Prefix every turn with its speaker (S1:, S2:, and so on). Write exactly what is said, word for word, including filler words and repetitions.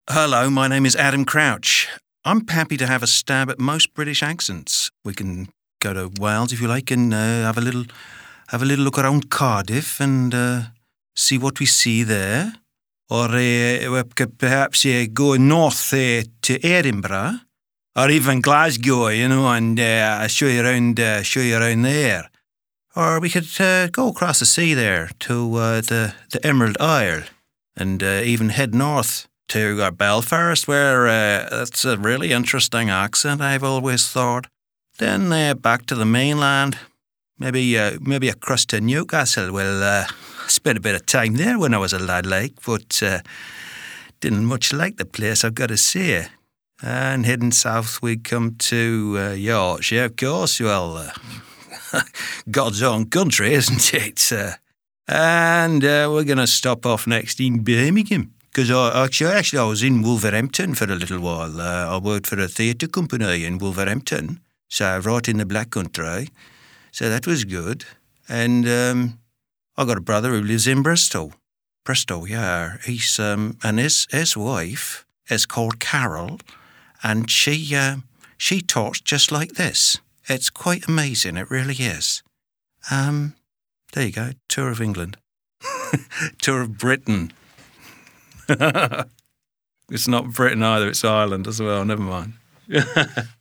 S1: Hello, my name is Adam Crouch. I'm happy to have a stab at most British accents. We can go to Wales if you like and uh, have a little have a little look around Cardiff and uh, see what we see there. Or uh, we could perhaps uh, go north uh, to Edinburgh, or even Glasgow, you know, and uh, show you around, uh, show you around there. Or we could uh, go across the sea there to uh, the the Emerald Isle, and uh, even head north to uh, Belfast, where uh, that's a really interesting accent, I've always thought. Then uh, back to the mainland, maybe uh, maybe across to Newcastle. Well, uh, I spent a bit of time there when I was a lad, like, but uh, didn't much like the place, I've got to say. And heading south, we'd come to uh, Yorkshire, of course. Well, uh, God's own country, isn't it? Uh, and uh, we're going to stop off next in Birmingham. Because I, actually, actually, I was in Wolverhampton for a little while. Uh, I worked for a theatre company in Wolverhampton, so right in the Black Country. So that was good. And um, I got a brother who lives in Bristol. Bristol, yeah. He's um, and his his wife is called Carol, and she uh, she talks just like this. It's quite amazing. It really is. Um, there you go. Tour of England, tour of Britain. It's not Britain either, it's Ireland as well, never mind.